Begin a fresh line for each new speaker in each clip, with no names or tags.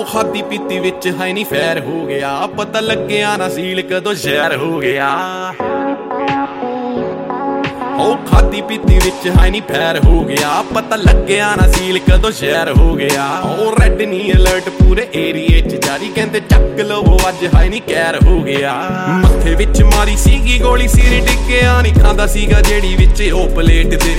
ਖਾਦੀ ਪੀਤੀ ਵਿੱਚ ਹੈ ਨੀ ਫੈਰ ਹੋ ਗਿਆ, ਪਤਾ ਲੱਗਿਆ ਨਾ ਸੀਲ ਕਦੋਂ ਜ਼ਹਿਰ ਹੋ ਗਿਆ। ਉਹ ਖਾਦੀ ਪੀਤੀ ਵਿੱਚ ਹੈ ਨੀ ਫੈਰ ਹੋ ਗਿਆ, ਪਤਾ ਲੱਗਿਆ ਨਾ ਸੀਲ ਕਦੋਂ ਜ਼ਹਿਰ ਹੋ ਗਿਆ। ਉਹ ਰੈੱਡ ਨੀ ਅਲਰਟ ਪੂਰੇ ਏਰੀਏ 'ਚ ਜਾਰੀ, ਕਹਿੰਦੇ ਚੱਕ ਲਵੋ ਅੱਜ ਹੈ ਨੀ ਕਹਿਰ ਹੋ ਗਿਆ। ਮੱਥੇ ਵਿੱਚ ਮਾਰੀ ਸੀਗੀ ਗੋਲੀ, ਸਿਰ ਡਿੱਗਿਆ ਨੀ ਖਾਂਦਾ ਸੀਗਾ ਜਿਹੜੀ ਵਿੱਚ ਉਹ ਪਲੇਟ ਤੇ।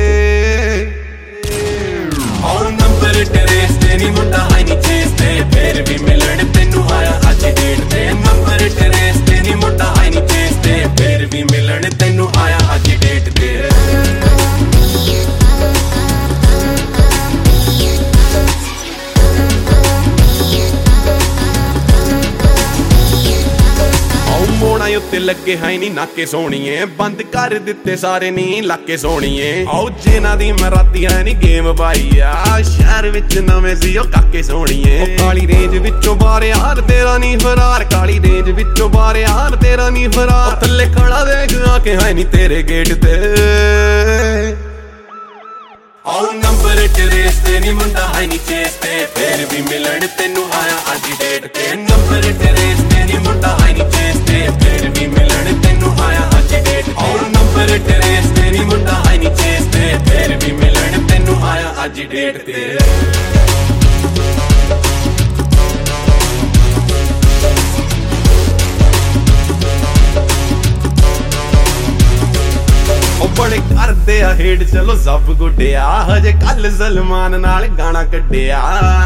ਉਹ ਨੰਬਰ ਟਰੇਸ ਤੇ ਨੀ ਮੁੰਡਾ ਹੈ ਨੀ ਚੇਸ ਤੇ, ਫੇਰ ਵੀ ਮਿਲਣ ਤੈਨੂੰ ਆਇਆ ਅੱਜ ਡੇਟ ਤੇ। ਨੰਬਰ ਟਰੇਸ ਤੇ ਨੀ ਮੁੰਡਾ ਹੈ ਨੀ ਚੇਸ ਤੇ, ਫੇਰ ਵੀ ਮਿਲਣ ਤੈਨੂੰ ਆਇਆ ਅੱਜ ਡੇਟ ਤੇ। ਮੋੜਾਂ ਉੱਤੇ ਲੱਗੇ ਹੈ ਨੀ ਨਾਕੇ ਸੋਣੀਏ, ਬੰਦ ਕਰ ਦਿੱਤੇ ਸਾਰੇ ਨੀ ਲਾਕੇ ਸੋਣੀਏ। ਆਓ ਜਿਨ੍ਹਾਂ ਦੀ ਮੈਂ ਰਾਤੀ ਹੈ ਨੀ ਗੇਮ ਪਾਈ ਆ, ਸ਼ਹਿਰ ਵਿੱਚ ਨਵੇਂ ਸੀ ਉਹ ਕਾਕੇ ਸੋਣੀਏ। ਕਾਲੀ ਰੇਂਜ ਵਿੱਚੋਂ ਬਾਹਰ ਯਾਰ ਤੇਰਾ ਨੀ ਫਰਾਰ, ਕਾਲੀ ਰੇਂਜ ਵਿੱਚੋਂ ਬਾਹਰ ਯਾਰ ਤੇਰਾ ਨੀ ਫਰਾਰ। ਥੱਲੇ ਖੜਾ ਦੇਖ ਆ ਕੇ ਹੈ ਨੀ ਤੇਰੇ ਗੇਟ ਤੇ। ਆਓ ਨੰਬਰ ਟਰੇਸ ਤੇ ਨੀ ਮੁੰਡਾ ਹੈ ਨੀ ਚੇਸ ਤੇ, ਫੇਰ ਵੀ ਮਿਲਣ ਤੈਨੂੰ ਆਇਆ ਅੱਜ ਡੇਟ ਤੇ। ਨੰਬਰ ਟਰੇਸ ਤੇ ਨੀ ਮੁੰਡਾ ਹੈ ਨੀ ਚੇਸ ਤੇ, ਫੇਰ ਵੀ ਮਿਲਣ ਤੈਨੂੰ ਆਇਆ ਅੱਜ ਡੇਟ ਤੇ। ਆਓ ਨੰਬਰ ਟਰੇਸ ਤੇ ਨੀ ਮੁੰਡਾ ਹੈ ਨੀ ਚੇਸ ਤੇ, ਫੇਰ ਵੀ ਮਿਲਣ ਤੈਨੂੰ ਆਇਆ ਅੱਜ ਡੇਟ ਤੇ। ਬੜੇ ਕਰਦੇ ਆ ਹੇਡ ਚਲੋ ਸਭ ਗੁੱਡਿਆ, ਹਜੇ ਕੱਲ ਸਲਮਾਨ ਨਾਲ ਗਾਣਾ ਕੱਢਿਆ।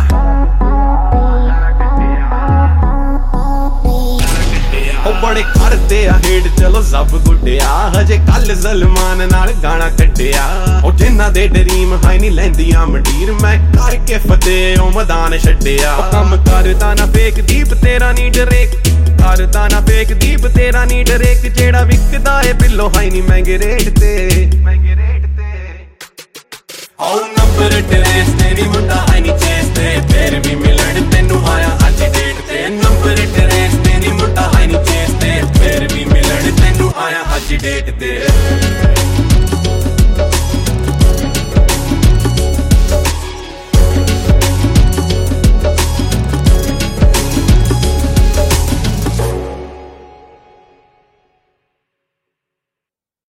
ਉਹ ਬੜੇ ਕਰਦੇ ਆ ਹੇਡ ਚਲੋ ਸਭ ਗੁੱਡਿਆ, ਹਜੇ ਕੱਲ ਸਲਮਾਨ ਨਾਲ ਗਾਣਾ ਕੱਢਿਆ। ਉਹ ਜਿਨ੍ਹਾਂ ਦੇ ਡਰੀਮ ਹੈ ਨੀ ਲੈਂਦੀਆਂ ਮੰਡੀਰ, ਮੈਂ ਕਰਕੇ ਫਤਿਹ ਉਹ ਮੈਦਾਨ ਛੱਡਿਆ। ਕੰਮ ਕਰਦਾ ਨਾ ਫੇਕ ਦੀਪ ਤੇਰਾ ਨੀ ਡਰੇਕ, ਕਰਦਾ ਨਾ ਫੇਕ ਦੀਪ ਤੇਰਾ ਨੀ ਡਰੇਕ। ਜਿਹੜਾ ਵਿਕਦਾ ਏ ਬਿੱਲੋ ਹੈ ਨੀ ਮਹਿੰਗੇ ਰੇਟ ਤੇ। ਆਓ ਨੰਬਰ ਟਰੇਸ ਤੇ ਨੀ